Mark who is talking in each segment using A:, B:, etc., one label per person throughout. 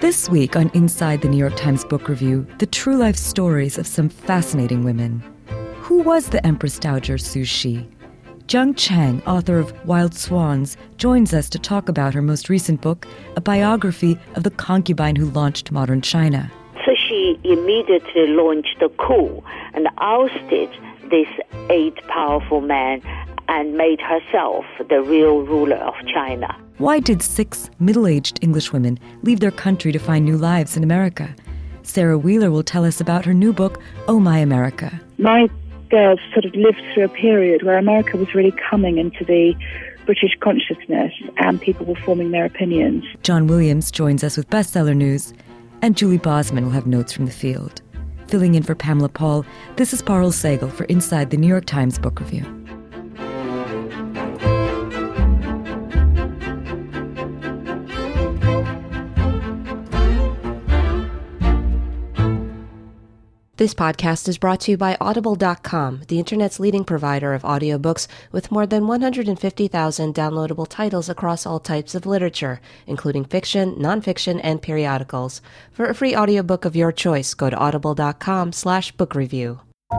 A: This week on Inside the New York Times Book Review, the true life stories of some fascinating women. Who was the Empress Dowager Cixi Shi? Zheng Chang, author of Wild Swans, joins us to talk about her most recent book, a biography of the concubine who launched modern China.
B: Cixi immediately launched a coup and ousted this eight powerful men and made herself the real ruler of China.
A: Why did 6 middle-aged English women leave their country to find new lives in America? Sarah Wheeler will tell us about her new book, Oh My America.
C: My girls sort of lived through a period where America was really coming into the British consciousness and people were forming their opinions.
A: John Williams joins us with bestseller news, and Julie Bosman will have notes from the field. Filling in for Pamela Paul, this is Parul Sehgal for Inside the New York Times Book Review.
D: This podcast is brought to you by Audible.com, the internet's leading provider of audiobooks with more than 150,000 downloadable titles across all types of literature, including fiction, nonfiction, and periodicals. For a free audiobook of your choice, go to audible.com/bookreview.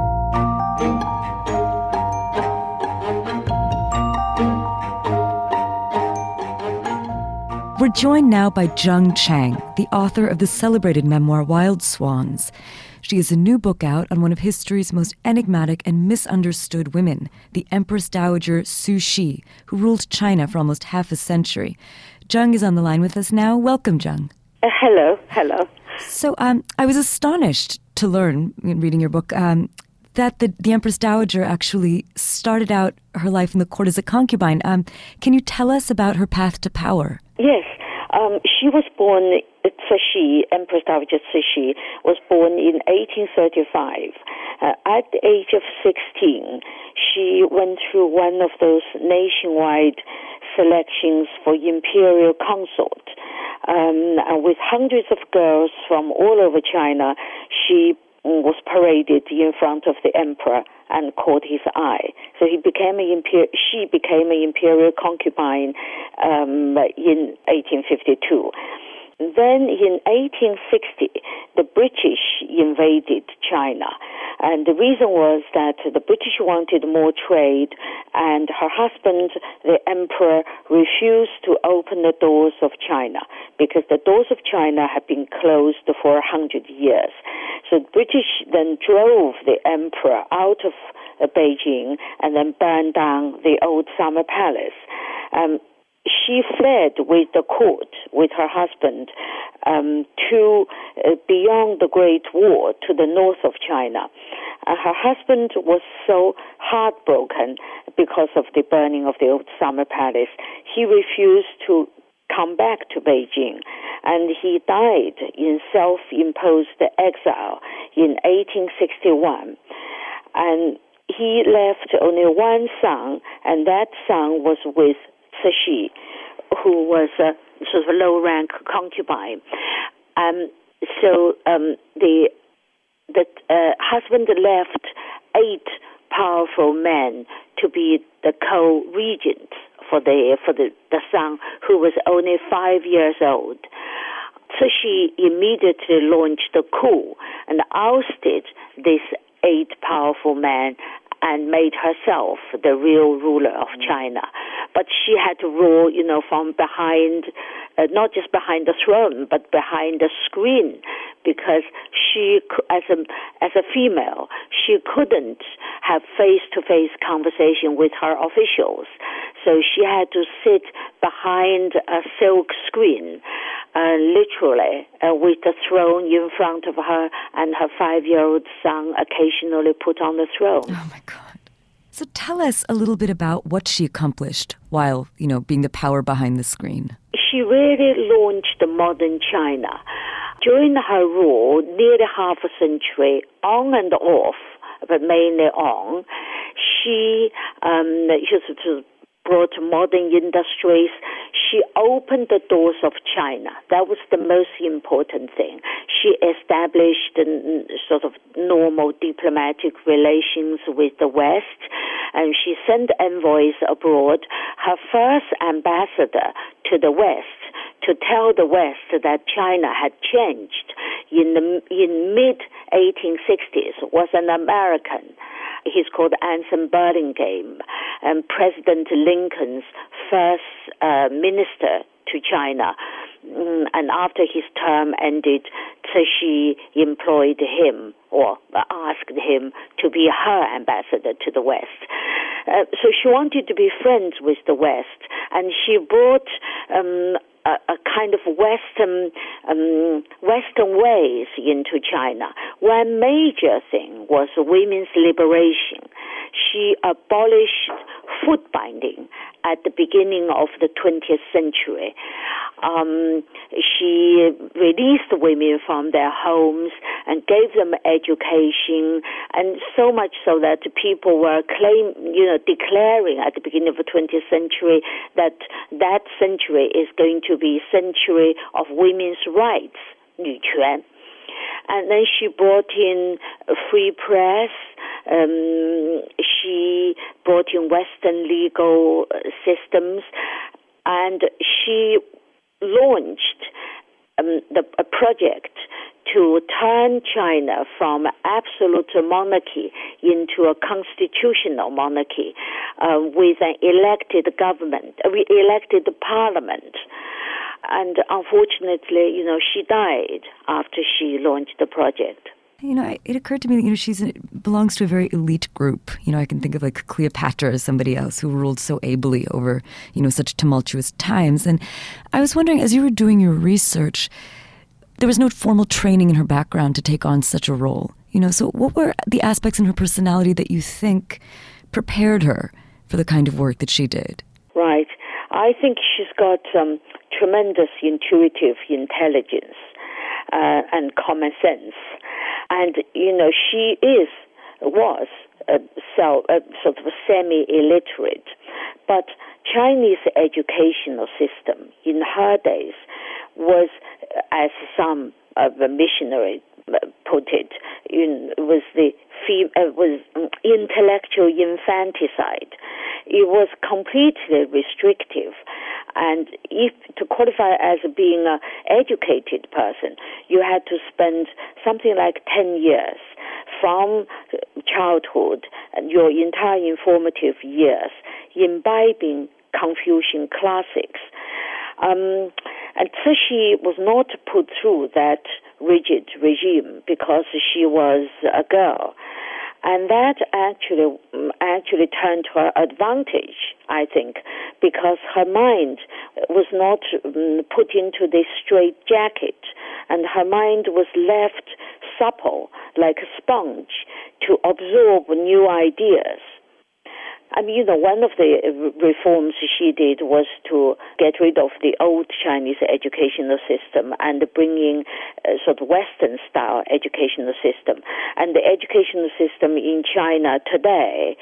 A: We're joined now by Zheng Chang, the author of the celebrated memoir Wild Swans. She has a new book out on one of history's most enigmatic and misunderstood women, the Empress Dowager Cixi Shi, who ruled China for almost half a century. Zheng is on the line with us now. Welcome, Zheng.
B: Hello.
A: So I was astonished to learn, in reading your book, that the Empress Dowager actually started out her life in the court as a concubine. Can you tell us about her path to power?
B: Yes. She was born, Cixi, Empress Dowager Cixi, was born in 1835. At the age of 16, she went through one of those nationwide selections for imperial consort. With hundreds of girls from all over China, she was paraded in front of the emperor and caught his eye. So she became an imperial concubine in 1852. Then in 1860, the British invaded China. And the reason was that the British wanted more trade, and her husband, the emperor, refused to open the doors of China because the doors of China had been closed for 100 years. So the British then drove the emperor out of Beijing and then burned down the old summer palace. She fled with the court, with her husband, to beyond the Great Wall, to the north of China. Her husband was so heartbroken because of the burning of the old summer palace. He refused to come back to Beijing, and he died in self-imposed exile in 1861. And he left only one son, and that son was with Cixi, who was a sort of a low-rank concubine. So the husband left 8 powerful men to be the co-regents for the son, who was only 5 years old. So she immediately launched a coup and ousted these 8 powerful men and made herself the real ruler of China. But she had to rule, from behind, not just behind the throne, but behind the screen, because she, as a female, she couldn't have face-to-face conversation with her officials. So she had to sit behind a silk screen, literally, with the throne in front of her, and her 5-year-old son occasionally put on the throne.
A: Oh, my God. So tell us a little bit about what she accomplished while, being the power behind the screen.
B: She really launched modern China. During her rule, nearly half a century, on and off, but mainly on, she brought modern industries. She opened the doors of China. That was the most important thing. She established sort of normal diplomatic relations with the West, and she sent envoys abroad. Her first ambassador to the West to tell the West that China had changed in mid-1860s was an American. He's called Anson Burlingame, President Lincoln's first minister to China. And after his term ended, Cixi employed him or asked him to be her ambassador to the West. So she wanted to be friends with the West, and she brought a kind of Western ways into China. One major thing was women's liberation. She abolished foot binding at the beginning of the 20th century. She released women from their homes and gave them education, and so much so that people were declaring at the beginning of the 20th century that century is going to be century of women's rights, 女权. And then she brought in a free press. She brought in Western legal systems, and she launched a project to turn China from absolute monarchy into a constitutional monarchy with an elected government, elected parliament. And unfortunately, she died after she launched the project.
A: It occurred to me that, she belongs to a very elite group. I can think of like Cleopatra or somebody else who ruled so ably over, such tumultuous times. And I was wondering, as you were doing your research, there was no formal training in her background to take on such a role. So what were the aspects in her personality that you think prepared her for the kind of work that she did?
B: Right. I think she's got tremendous intuitive intelligence and common sense. And, she was sort of semi-illiterate. But Chinese educational system in her days was, as some of the missionaries put it, was intellectual infanticide. It was completely restrictive. And if to qualify as being an educated person, you had to spend something like 10 years from childhood, your entire informative years, imbibing Confucian classics. And Cixi was not put through that rigid regime because she was a girl. And that actually turned to her advantage, I think, because her mind was not put into this straitjacket, and her mind was left supple, like a sponge, to absorb new ideas. One of the reforms she did was to get rid of the old Chinese educational system and bring in a sort of Western-style educational system. And the educational system in China today,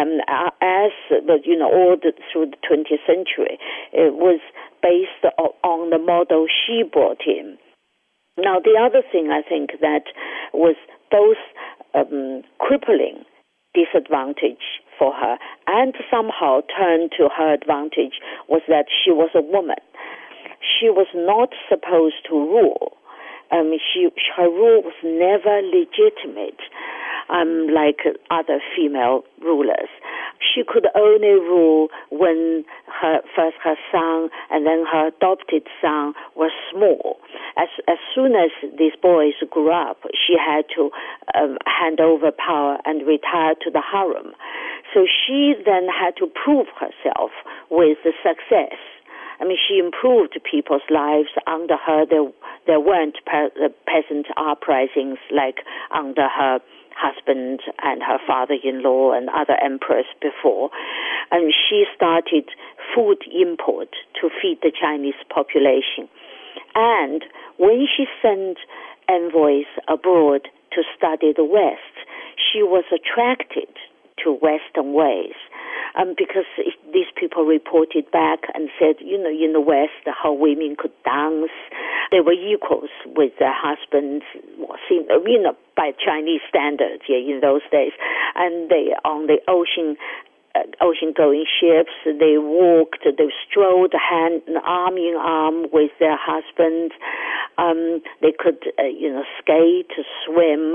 B: all through the 20th century, was based on the model she brought in. Now, the other thing I think that was both crippling disadvantage for her and somehow turned to her advantage was that she was a woman. She was not supposed to rule. Her rule was never legitimate, like other female rulers. She could only rule when her son and then her adopted son were small. As soon as these boys grew up, she had to hand over power and retire to the harem. So she then had to prove herself with success. She improved people's lives. Under her, there weren't peasant uprisings like under her husband and her father-in-law and other emperors before. And she started food import to feed the Chinese population. And when she sent envoys abroad to study the West, she was attracted to Western ways. Because these people reported back and said, in the West, how women could dance. They were equals with their husbands, by Chinese standards, in those days. And they, on the ocean ocean-going ships. They walked, they strolled arm in arm with their husbands. They could, skate, swim,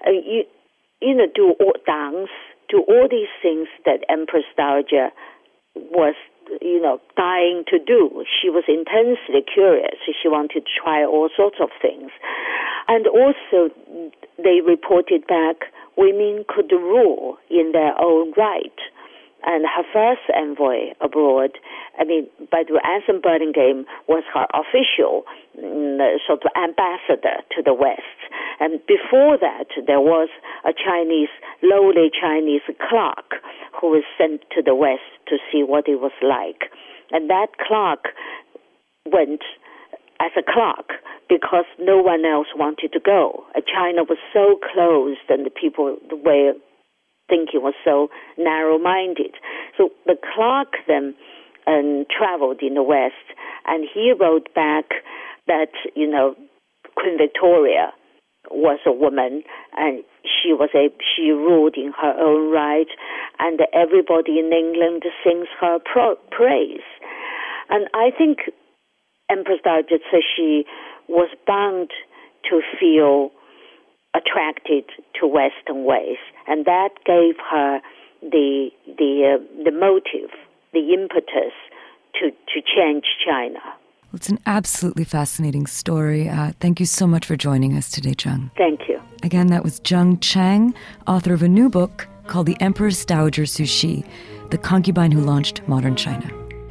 B: dance, do all these things that Empress Dowager was, dying to do. She was intensely curious. She wanted to try all sorts of things. And also, they reported back, women could rule in their own right. And her first envoy abroad, by the way, Anson Burlingame was her official sort of ambassador to the West. And before that, there was a lowly Chinese clerk who was sent to the West to see what it was like. And that clerk went as a clerk because no one else wanted to go. China was so closed and the people were thinking was so narrow-minded. So the clerk then traveled in the West, and he wrote back that, Queen Victoria was a woman, and she ruled in her own right, and everybody in England sings her praise. And I think Empress Dowager Cixi was bound to feel attracted to Western ways, and that gave her the motive, the impetus to change China.
A: Well, it's an absolutely fascinating story. Thank you so much for joining us today, Zheng.
B: Thank you.
A: Again, that was Zheng Chang, author of a new book called The Empress Dowager Cixi, The Concubine Who Launched Modern China.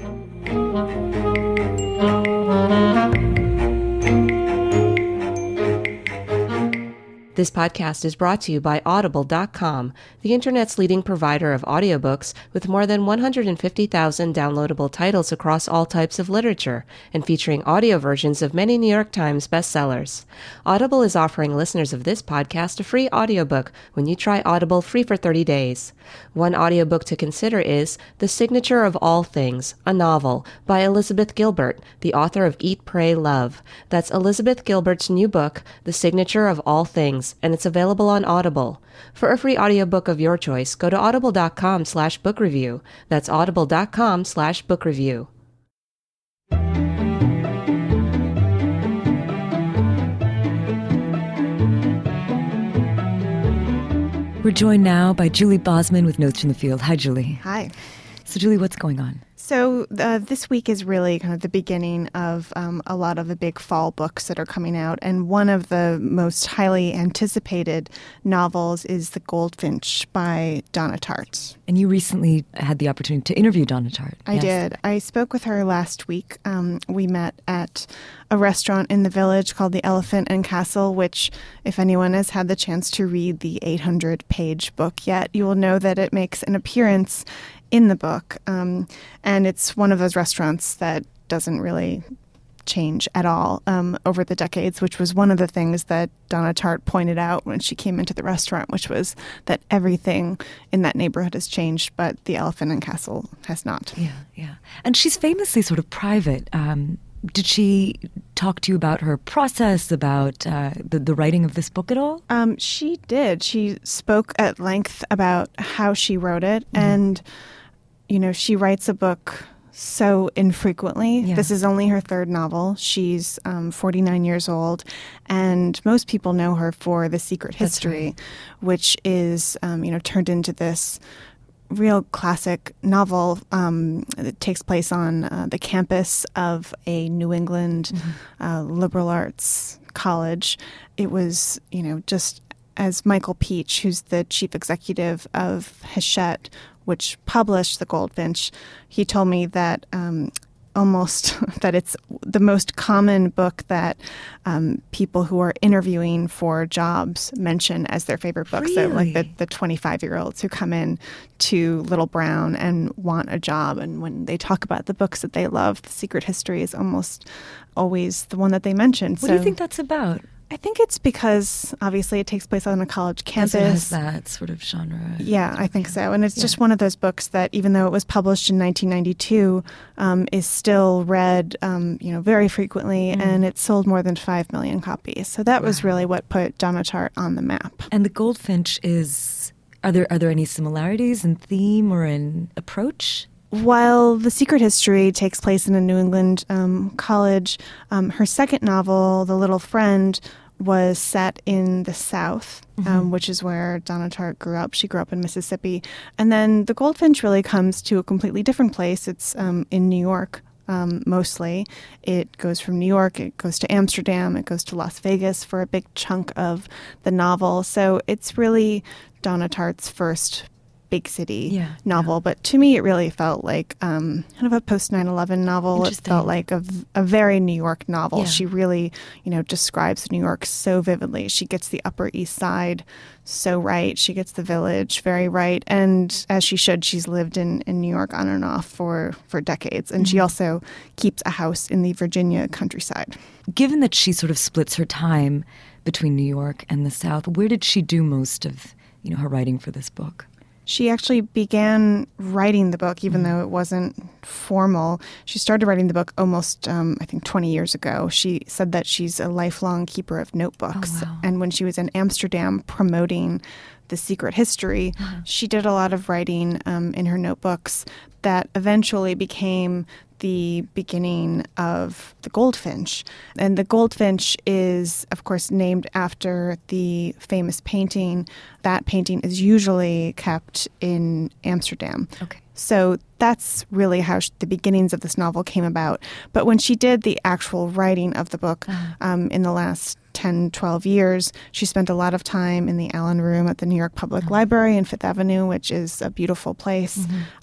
D: This podcast is brought to you by Audible.com, the internet's leading provider of audiobooks with more than 150,000 downloadable titles across all types of literature and featuring audio versions of many New York Times bestsellers. Audible is offering listeners of this podcast a free audiobook when you try Audible free for 30 days. One audiobook to consider is The Signature of All Things, a novel by Elizabeth Gilbert, the author of Eat, Pray, Love. That's Elizabeth Gilbert's new book, The Signature of All Things, and it's available on Audible. For a free audiobook of your choice, go to audible.com/book review. That's audible.com/book review.
A: We're joined now by Julie Bosman with Notes from the Field. Hi, Julie.
E: Hi.
A: So, Julie, what's going on?
E: So this week is really kind of the beginning of a lot of the big fall books that are coming out. And one of the most highly anticipated novels is The Goldfinch by Donna Tartt.
A: And you recently had the opportunity to interview Donna Tartt.
E: I did. I spoke with her last week. We met at a restaurant in the Village called the Elephant and Castle, which, if anyone has had the chance to read the 800-page book yet, you will know that it makes an appearance in the book. And it's one of those restaurants that doesn't really change at all over the decades, which was one of the things that Donna Tartt pointed out when she came into the restaurant, which was that everything in that neighborhood has changed, but the Elephant and Castle has not.
A: Yeah. And she's famously sort of private. Did she talk to you about her process, about the writing of this book at all?
E: She did. She spoke at length about how she wrote it. Mm-hmm. And, she writes a book so infrequently. Yeah. This is only her third novel. She's 49 years old. And most people know her for The Secret History, right, which is, turned into this real classic novel that takes place on the campus of a New England liberal arts college. It was, just as Michael Peach, who's the chief executive of Hachette, which published The Goldfinch, he told me that that it's the most common book that people who are interviewing for jobs mention as their favorite book. Really? So like the 25-year-olds who come in to Little Brown and want a job. And when they talk about the books that they love, The Secret History is almost always the one that they mention.
A: What do you think that's about?
E: I think it's because, obviously, it takes place on a college campus.
A: It has that sort of genre.
E: Yeah, I think so. And it's just one of those books that, even though it was published in 1992, is still read, very frequently, and it sold more than 5 million copies. So that was really what put Donna Tartt on the map.
A: And The Goldfinch is Are there any similarities in theme or in approach?
E: While The Secret History takes place in a New England college, her second novel, The Little Friend, was set in the South, which is where Donna Tartt grew up. She grew up in Mississippi. And then The Goldfinch really comes to a completely different place. It's in New York, mostly. It goes from New York, it goes to Amsterdam, it goes to Las Vegas for a big chunk of the novel. So it's really Donna Tartt's first big city novel. But to me, it really felt like kind of a post 9/11 novel. It felt like a very New York novel. She really, describes New York so vividly. She gets the Upper East Side so right. She gets the Village very right. And as she should, she's lived in New York on and off for decades. And she also keeps a house in the Virginia countryside.
A: Given that she sort of splits her time between New York and the South, where did she do most of, her writing for this book?
E: She actually began writing the book, even though it wasn't formal. She started writing the book almost, 20 years ago. She said that she's a lifelong keeper of notebooks.
A: Oh, wow.
E: And when she was in Amsterdam promoting The Secret History, she did a lot of writing in her notebooks that eventually became the beginning of The Goldfinch. And The Goldfinch is, of course, named after the famous painting. That painting is usually kept in Amsterdam.
A: Okay.
E: So that's really how the beginnings of this novel came about. But when she did the actual writing of the book in the last 10, 12 years, she spent a lot of time in the Allen Room at the New York Public Library in Fifth Avenue, which is a beautiful place,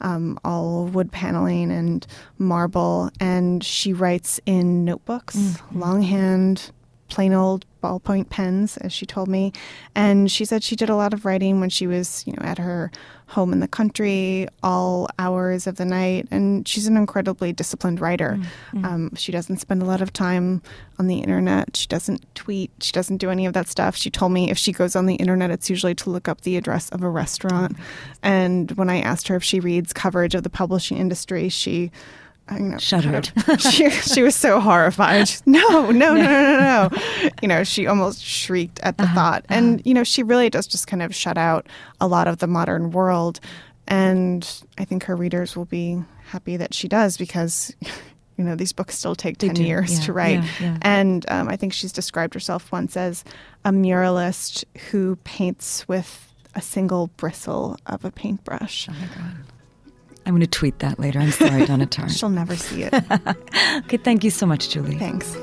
E: all wood paneling and marble. And she writes in notebooks, longhand, plain old ballpoint pens, as she told me. And she said she did a lot of writing when she was, at her home in the country, all hours of the night. And she's an incredibly disciplined writer. She doesn't spend a lot of time on the internet. She doesn't tweet. She doesn't do any of that stuff. She told me if she goes on the internet, it's usually to look up the address of a restaurant. And when I asked her if she reads coverage of the publishing industry, she
A: shuddered.
E: She was so horrified. No. She almost shrieked at the thought. And, she really does just kind of shut out a lot of the modern world. And I think her readers will be happy that she does because, these books still take 10 years to write. And I think she's described herself once as a muralist who paints with a single bristle of a paintbrush.
A: Oh, my God. I'm going to tweet that later. I'm sorry, Donna Tartt.
E: She'll never see it.
A: Okay, thank you so much, Julie.
E: Thanks.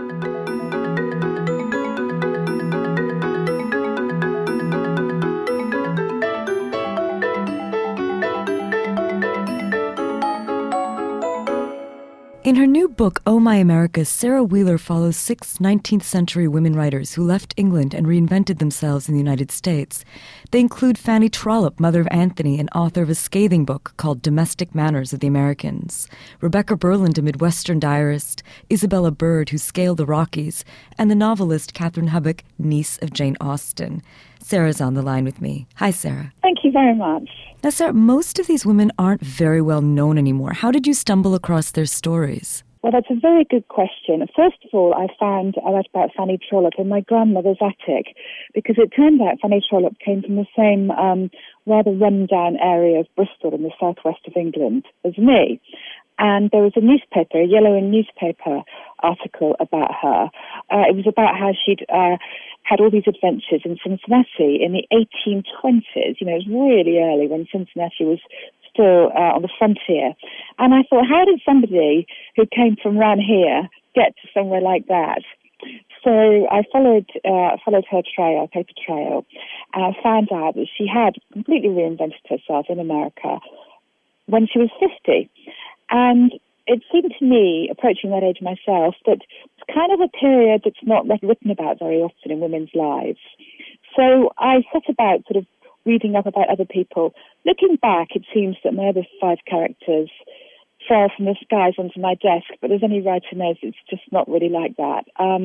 A: In her new book, Oh My America, Sarah Wheeler follows 6 19th century women writers who left England and reinvented themselves in the United States. They include Fanny Trollope, mother of Anthony, and author of a scathing book called Domestic Manners of the Americans, Rebecca Burland, a Midwestern diarist, Isabella Bird, who scaled the Rockies, and the novelist Catherine Hubbock, niece of Jane Austen. Sarah's on the line with me. Hi, Sarah.
C: Thank you very much.
A: Now, Sarah, most of these women aren't very well known anymore. How did you stumble across their stories?
C: Well, that's a very good question. First of all, I read about Fanny Trollope in my grandmother's attic because it turned out Fanny Trollope came from the same rather run-down area of Bristol in the southwest of England as me. And there was a newspaper, a yellow newspaper article about her. It was about how she'd had all these adventures in Cincinnati in the 1820s. It was really early when Cincinnati was still on the frontier. And I thought, how did somebody who came from around here get to somewhere like that? So I followed her trail, paper trail, and I found out that she had completely reinvented herself in America when she was 50. And it seemed to me, approaching that age myself, that it's kind of a period that's not written about very often in women's lives. So I set about sort of reading up about other people. Looking back, it seems that my other 5 characters fell from the skies onto my desk, but as any writer knows, it's just not really like that.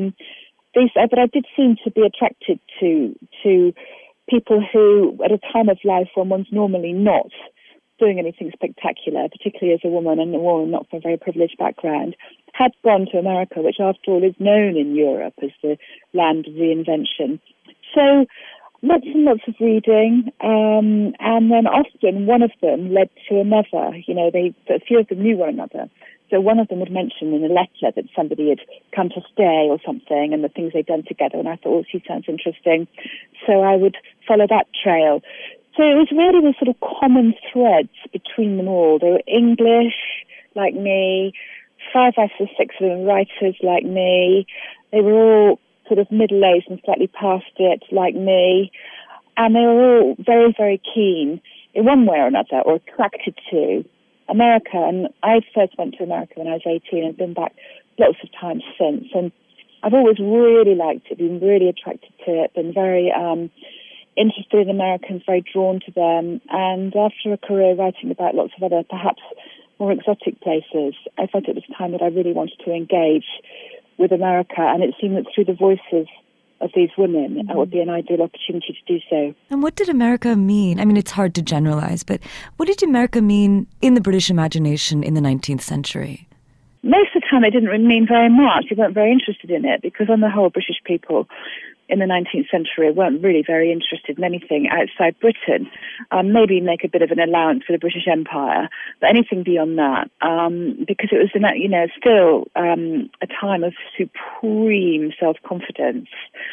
C: But I did seem to be attracted to people who, at a time of life when one's normally not doing anything spectacular, particularly as a woman, and a woman not from a very privileged background, had gone to America, which after all is known in Europe as the land of reinvention. So Lots and lots of reading, and then often one of them led to another. You know, a few of them knew one another. So one of them would mention in a letter that somebody had come to stay or something and the things they'd done together, and I thought, oh, she sounds interesting. So I would follow that trail. So it was really the sort of common threads between them all. They were English, like me, 5 out of 6 of them writers like me. They were all sort of middle-aged and slightly past it, like me. And they were all very, very keen in one way or another, or attracted to America. And I first went to America when I was 18 and been back lots of times since. And I've always really liked it, been really attracted to it, been very interested in Americans, very drawn to them. And after a career writing about lots of other, perhaps more exotic places, I felt it was time that I really wanted to engage with America, and it seemed that through the voices of these women, that would be an ideal opportunity to do so.
A: And what did America mean? I mean, it's hard to generalize, but what did America mean in the British imagination in the 19th century?
C: Most of the time it didn't mean very much. They weren't very interested in it, because on the whole, British people in the 19th century weren't really very interested in anything outside Britain. Maybe make a bit of an allowance for the British Empire, but anything beyond that, because it was, still a time of supreme self-confidence,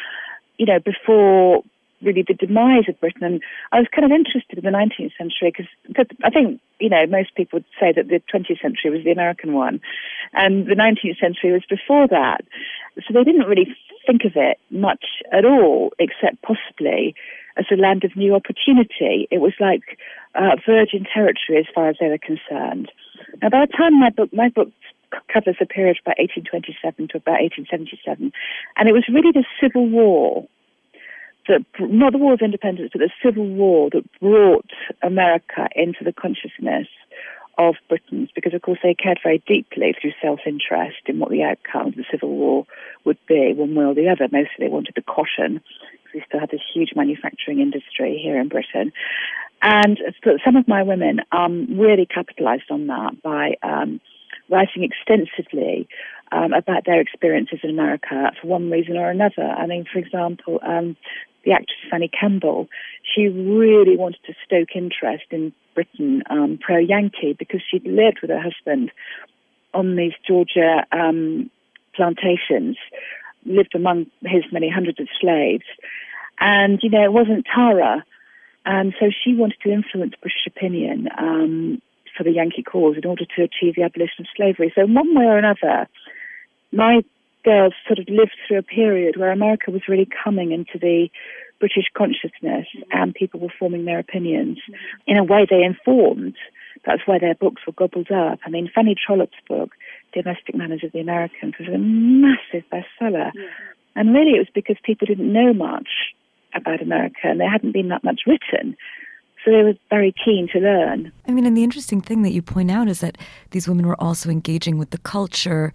C: before really the demise of Britain. And I was kind of interested in the 19th century because I think, most people would say that the 20th century was the American one and the 19th century was before that. So they didn't really think of it much at all, except possibly as a land of new opportunity. It was like virgin territory as far as they were concerned. Now, by the time my book covers a period about 1827 to about 1877, and it was really the Civil War, not the War of Independence, but the Civil War that brought America into the consciousness of Britons, because of course they cared very deeply through self-interest in what the outcome of the Civil War would be, one way or the other. Mostly they wanted the cotton, because we still had this huge manufacturing industry here in Britain. And some of my women really capitalised on that by writing extensively about their experiences in America for one reason or another. I mean, for example, the actress Fanny Campbell, she really wanted to stoke interest in Britain, pro-Yankee, because she'd lived with her husband on these Georgia plantations, lived among his many hundreds of slaves. And, it wasn't Tara. And so she wanted to influence British opinion for the Yankee cause in order to achieve the abolition of slavery. So in one way or another, my girls sort of lived through a period where America was really coming into the British consciousness and people were forming their opinions. In a way they informed. That's why their books were gobbled up. I mean, Fanny Trollope's book, Domestic Manners of the Americans, was a massive bestseller. And really it was because people didn't know much about America and there hadn't been that much written. So they were very keen to learn.
A: I mean, and the interesting thing that you point out is that these women were also engaging with the culture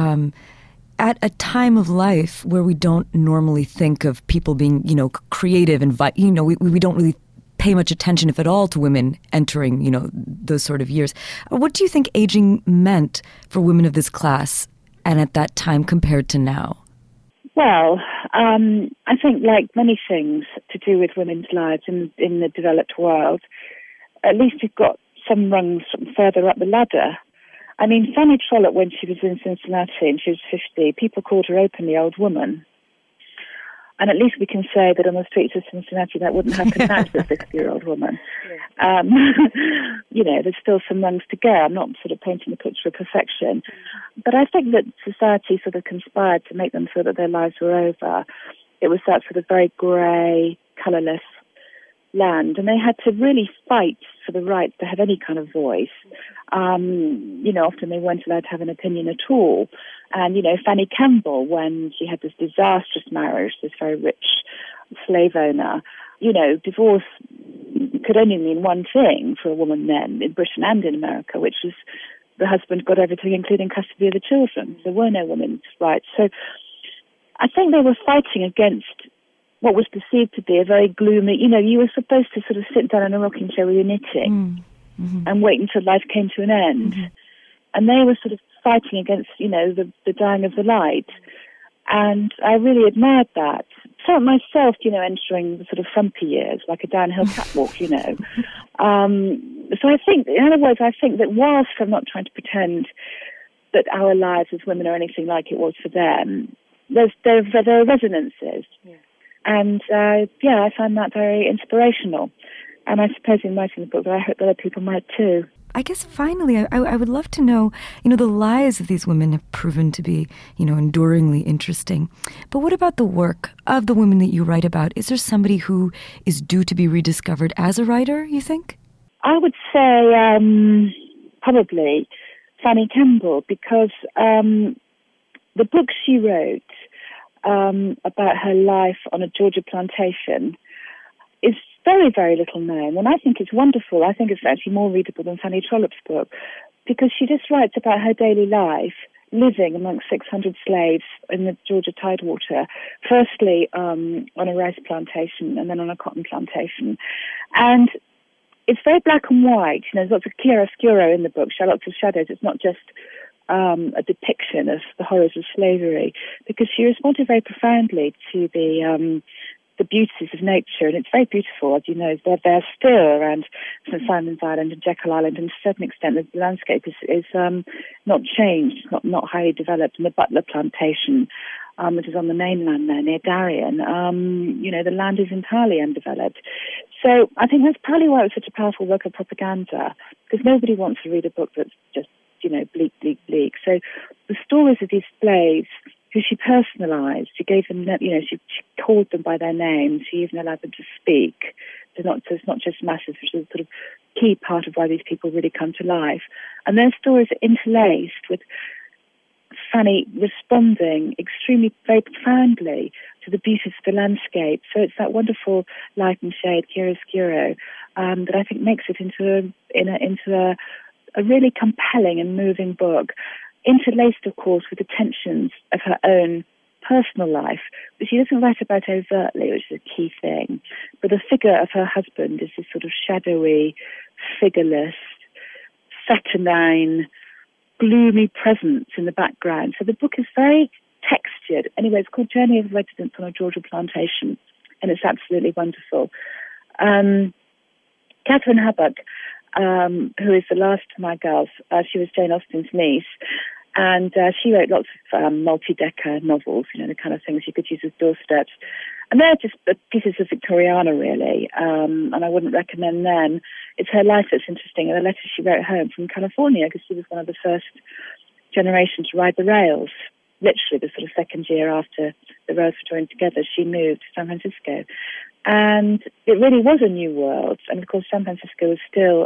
A: at a time of life where we don't normally think of people being, creative and, we don't really pay much attention, if at all, to women entering, those sort of years. What do you think aging meant for women of this class and at that time compared to now?
C: Well, I think like many things to do with women's lives in the developed world, at least you've got some rungs further up the ladder. I mean, Fanny Trollope, when she was in Cincinnati and she was 50, people called her openly old woman. And at least we can say that on the streets of Cincinnati that wouldn't happen now to a 60-year-old woman. There's still some rungs to go. I'm not sort of painting a picture of perfection. But I think that society sort of conspired to make them feel that their lives were over. It was that sort of very grey, colourless land, and they had to really fight for the right to have any kind of voice. Often they weren't allowed to have an opinion at all. And, Fanny Campbell, when she had this disastrous marriage, this very rich slave owner, divorce could only mean one thing for a woman then in Britain and in America, which was the husband got everything, including custody of the children. There were no women's rights. So I think they were fighting against what was perceived to be a very gloomy, you were supposed to sort of sit down in a rocking chair with your knitting and wait until life came to an end. And they were sort of fighting against, the dying of the light. And I really admired that felt myself, entering the sort of frumpy years, like a downhill catwalk, So I think, in other words, I think that whilst I'm not trying to pretend that our lives as women are anything like it was for them, there are resonances. Yeah. And, I find that very inspirational. And I suppose in writing the book, I hope other people might too.
A: I guess finally, I would love to know, the lives of these women have proven to be, enduringly interesting. But what about the work of the women that you write about? Is there somebody who is due to be rediscovered as a writer, you think?
C: I would say probably Fanny Kemble, because the book she wrote about her life on a Georgia plantation is very, very little known, and I think it's wonderful. I think it's actually more readable than Fanny Trollope's book, because she just writes about her daily life, living amongst 600 slaves in the Georgia Tidewater, firstly on a rice plantation and then on a cotton plantation. And it's very black and white. There's lots of chiaroscuro in the book, lots of shadows. It's not just a depiction of the horrors of slavery, because she responded very profoundly to the beauties of nature, and it's very beautiful, as you know. They're still around St. Simon's Island and Jekyll Island, and to a certain extent the landscape is not changed, it's not highly developed. And the Butler Plantation, which is on the mainland there near Darien, the land is entirely undeveloped. So I think that's probably why it was such a powerful work of propaganda, because nobody wants to read a book that's just, bleak, bleak, bleak. So the stories of these slaves, who she personalised, she gave them, she called them by their names, she even allowed them to speak. It's not just masses, which is a sort of key part of why these people really come to life. And their stories are interlaced with Fanny responding extremely, very profoundly to the beauties of the landscape. So it's that wonderful light and shade, chiaroscuro, that I think makes it into a really compelling and moving book, interlaced, of course, with the tensions of her own personal life, but she doesn't write about overtly, which is a key thing. But the figure of her husband is this sort of shadowy, figureless, saturnine, gloomy presence in the background. So the book is very textured. Anyway, it's called Journey of Residence on a Georgia Plantation, and it's absolutely wonderful. Catherine Hubbock, who is the last of my girls, she was Jane Austen's niece, and she wrote lots of multi-decker novels, the kind of things you could use as doorsteps. And they're just pieces of Victoriana, really, and I wouldn't recommend them. It's her life that's interesting, and the letters she wrote home from California, because she was one of the first generation to ride the rails. Literally, the sort of second year after the rails were joined together, she moved to San Francisco. And it really was a new world. And, of course, San Francisco was still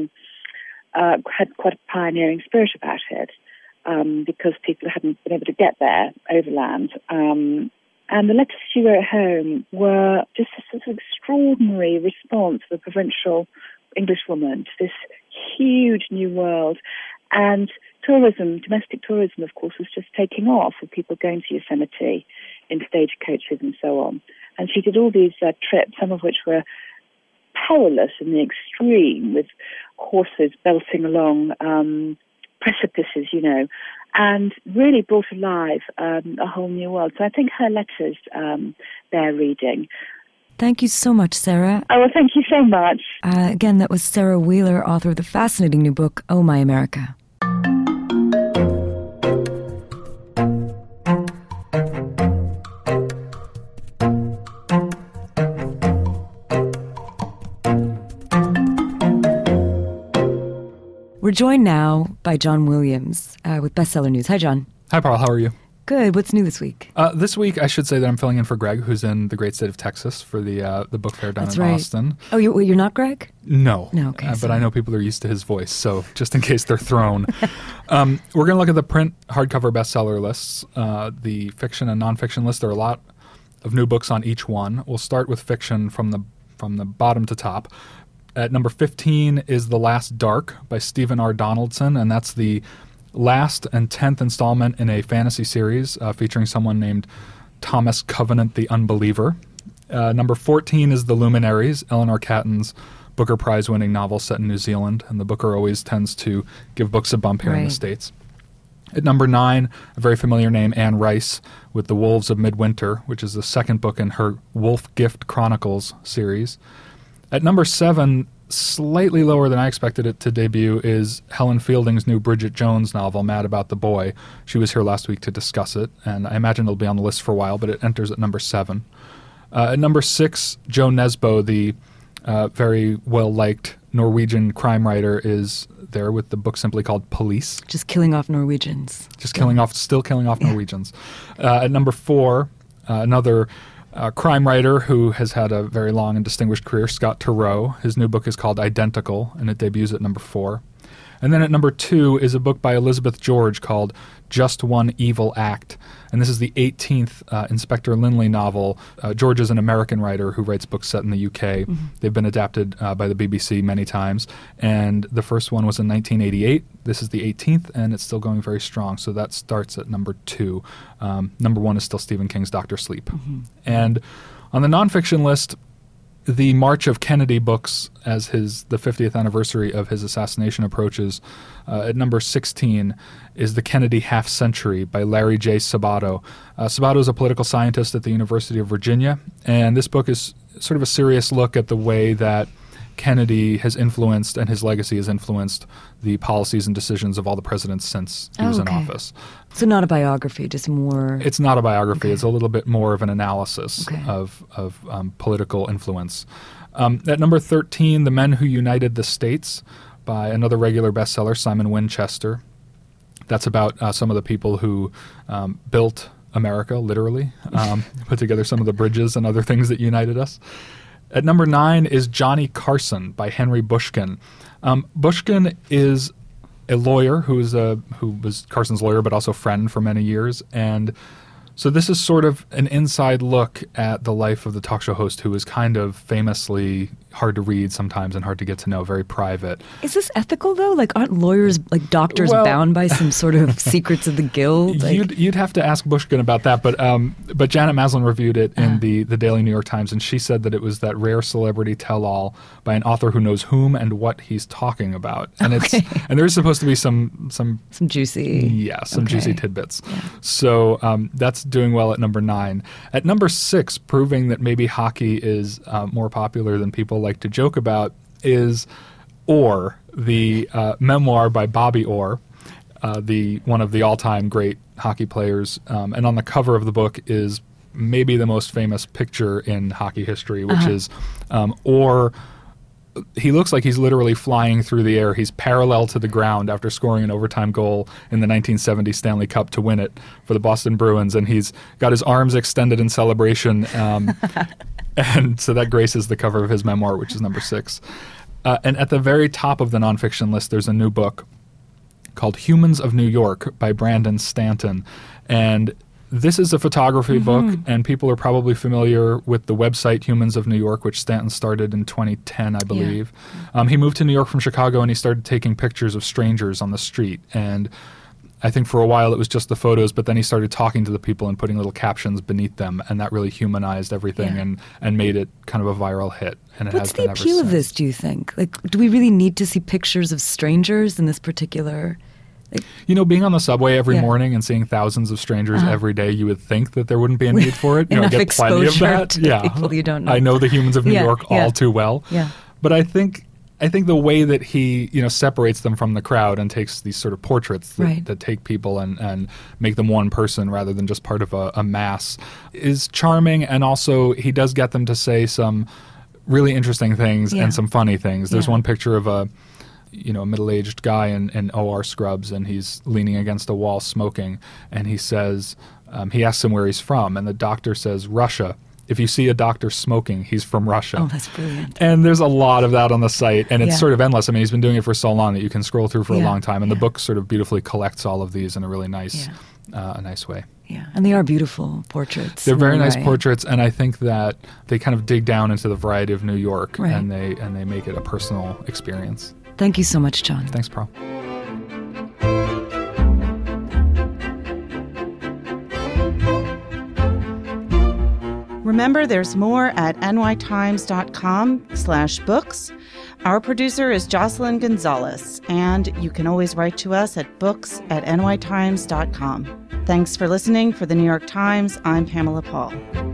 C: had quite a pioneering spirit about it, because people hadn't been able to get there overland. And the letters she wrote home were just a sort of extraordinary response of a provincial Englishwoman to this huge new world. And tourism, domestic tourism, of course, was just taking off, with people going to Yosemite in stagecoaches and so on. And she did all these trips, some of which were perilous in the extreme, with horses belting along precipices, and really brought alive a whole new world. So I think her letters bear reading.
A: Thank you so much, Sarah.
C: Oh, well, thank you so much.
A: Again, that was Sarah Wheeler, author of the fascinating new book, Oh, My America. We're joined now by John Williams with Bestseller News. Hi, John.
F: Hi, Paul. How are you?
A: Good. What's new this week?
F: This week, I should say that I'm filling in for Greg, who's in the great state of Texas for the book fair down in Austin.
A: Oh, you're not Greg?
F: No.
A: No, okay.
F: But I know people are used to his voice, so just in case they're thrown. We're going to look at the print hardcover bestseller lists, the fiction and nonfiction list. There are a lot of new books on each one. We'll start with fiction from the bottom to top. At number 15 is The Last Dark by Stephen R. Donaldson, and that's the last and 10th installment in a fantasy series featuring someone named Thomas Covenant the Unbeliever. Number 14 is The Luminaries, Eleanor Catton's Booker Prize-winning novel set in New Zealand, and the Booker always tends to give books a bump here in the States. At number 9, a very familiar name, Anne Rice, with The Wolves of Midwinter, which is the second book in her Wolf Gift Chronicles series. At number 7, slightly lower than I expected it to debut, is Helen Fielding's new Bridget Jones novel, Mad About the Boy. She was here last week to discuss it, and I imagine it'll be on the list for a while, but it enters at number 7. At number 6, Jo Nesbø, the very well-liked Norwegian crime writer, is there with the book simply called Police.
A: Just killing off Norwegians.
F: Still killing off Norwegians. At number 4, another crime writer who has had a very long and distinguished career, Scott Turow. His new book is called Identical, and it debuts at number 4. And then at number 2 is a book by Elizabeth George called Just One Evil Act. And this is the 18th Inspector Lynley novel. George is an American writer who writes books set in the UK. Mm-hmm. They've been adapted by the BBC many times. And the first one was in 1988. This is the 18th, and it's still going very strong. So that starts at number 2. Number 1 is still Stephen King's Dr. Sleep. Mm-hmm. And on the nonfiction list, the March of Kennedy books, as the 50th anniversary of his assassination approaches, at number 16 is The Kennedy Half Century by Larry J. Sabato. Sabato is a political scientist at the University of Virginia, and this book is sort of a serious look at the way that Kennedy has influenced, and his legacy has influenced, the policies and decisions of all the presidents since he was in office.
A: So not a biography, just more...
F: It's not a biography. Okay. It's a little bit more of an analysis of political influence. At number 13, The Men Who United the States by another regular bestseller, Simon Winchester. That's about some of the people who built America, literally, put together some of the bridges and other things that united us. At number 9 is Johnny Carson by Henry Bushkin. Bushkin is a lawyer who was Carson's lawyer, but also friend for many years. And so this is sort of an inside look at the life of the talk show host, who is kind of famously hard to read sometimes and hard to get to know, very private.
A: Is this ethical, though? Like, aren't lawyers, like doctors, bound by some sort of secrets of the guild?
F: Like... You'd have to ask Bushkin about that, but Janet Maslin reviewed it in the Daily New York Times, and she said that it was that rare celebrity tell-all by an author who knows whom and what he's talking about. And and there's supposed to be some
A: juicy...
F: juicy tidbits. Yeah. So that's doing well at number 9. At number 6, proving that maybe hockey is more popular than people like to joke about, is Orr, the memoir by Bobby Orr, one of the all-time great hockey players. And on the cover of the book is maybe the most famous picture in hockey history, which is Orr. He looks like he's literally flying through the air. He's parallel to the ground after scoring an overtime goal in the 1970 Stanley Cup to win it for the Boston Bruins, and he's got his arms extended in celebration. And so that graces the cover of his memoir, which is number 6. And at the very top of the nonfiction list, there's a new book called Humans of New York by Brandon Stanton. And this is a photography book, and people are probably familiar with the website Humans of New York, which Stanton started in 2010, I believe. Yeah. He moved to New York from Chicago, and he started taking pictures of strangers on the street. And I think for a while it was just the photos, but then he started talking to the people and putting little captions beneath them, and that really humanized everything and made it kind of a viral hit. And it
A: What's the appeal of this, do you think? Like, do we really need to see pictures of strangers in this particular...
F: being on the subway every morning and seeing thousands of strangers every day, you would think that there wouldn't be a need for it.
A: Enough
F: get plenty of that.
A: To people you don't know.
F: I know the Humans of New York all too well.
A: Yeah.
F: But I think the way that he separates them from the crowd and takes these sort of portraits that take people and make them one person rather than just part of a mass is charming. And also he does get them to say some really interesting things and some funny things. There's one picture of a middle-aged guy in OR scrubs, and he's leaning against a wall smoking, and he says, he asks him where he's from, and the doctor says, Russia. If you see a doctor smoking, he's from Russia.
A: Oh, that's brilliant.
F: And there's a lot of that on the site, and it's sort of endless. I mean, he's been doing it for so long that you can scroll through for a long time, and the book sort of beautifully collects all of these in a really nice way.
A: Yeah, and they are beautiful portraits.
F: They're very nice portraits, and I think that they kind of dig down into the variety of New York, and they make it a personal experience.
A: Thank you so much, John.
F: Thanks, Pearl.
G: Remember, there's more at nytimes.com/books. Our producer is Jocelyn Gonzalez, and you can always write to us at books@nytimes.com. Thanks for listening. For the New York Times, I'm Pamela Paul.